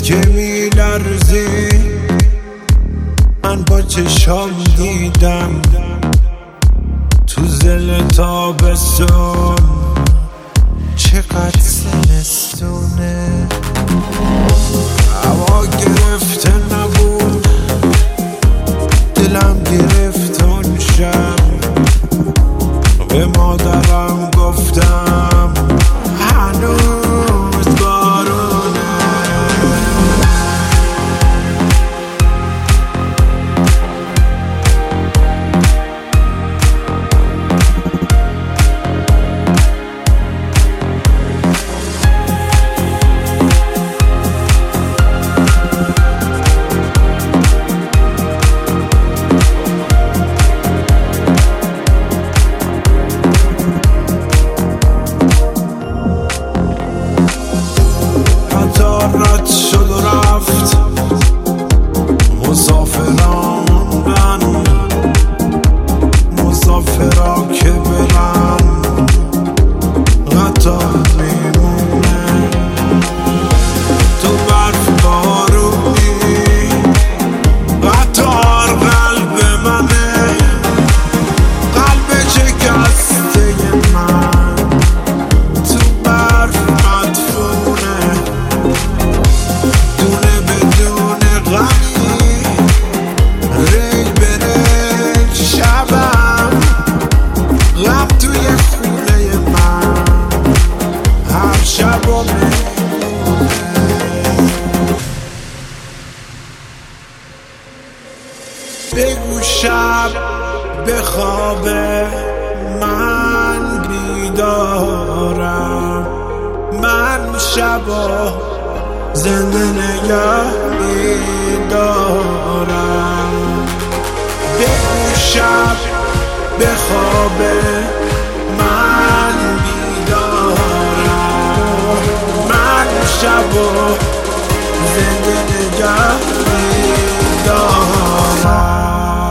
که میلرزی من با چشام دیدم تو زل تابستون چقدر زمستونه. هوا گرفته نبود دلم گرفت اون شب به مادرم گفتم هنوز بارونه. رد شد و رفت مسافران موندن، مسافرا که برن قطار میمونه. تو برف بارونی قطار قلب منه، قلب شکسته من تو برف مدفونه. دونه بدون غمی ریل به ریل شبم غم توی خونه من هر شب و بگو شب بخوابه من بیدارم، من شبا زنده نگه میدارم. بگو شب بخوابه من بیدارم، من شبا زنده نگه میدارم.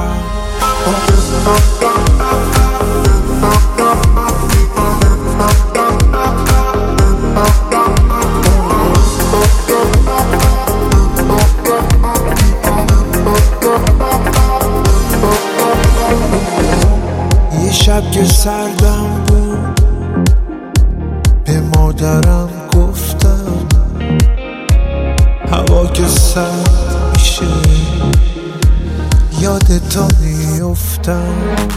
شب که سردم بود به مادرم گفتم هوا که سرد میشه یادتا میفتم.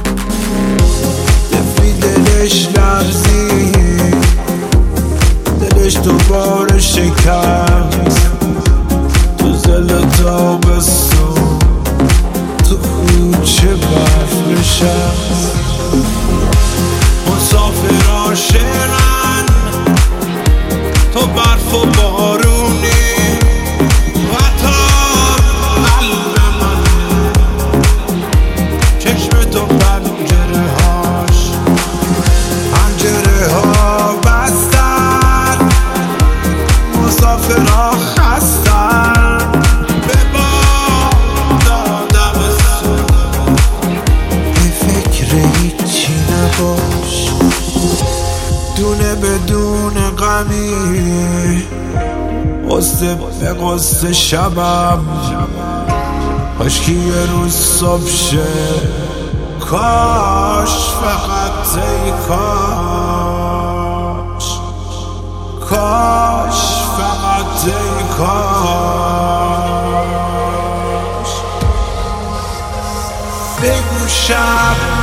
دفی دلش لرزید دلش دوباره شکست تو زل تابستون تو کوچه برف نشست. مسافرها شعرن تو برف و بارونی قطار قلب من چشم تو پنجره ها بستن. مسافرها خستن به باد آدمستون. به فکر هیچی نباش دونه بدون غمی قصه به قصه شبم کاشکی یه روز صبح شه. کاش فقط ای کاش فقط ای کاش. بگو شب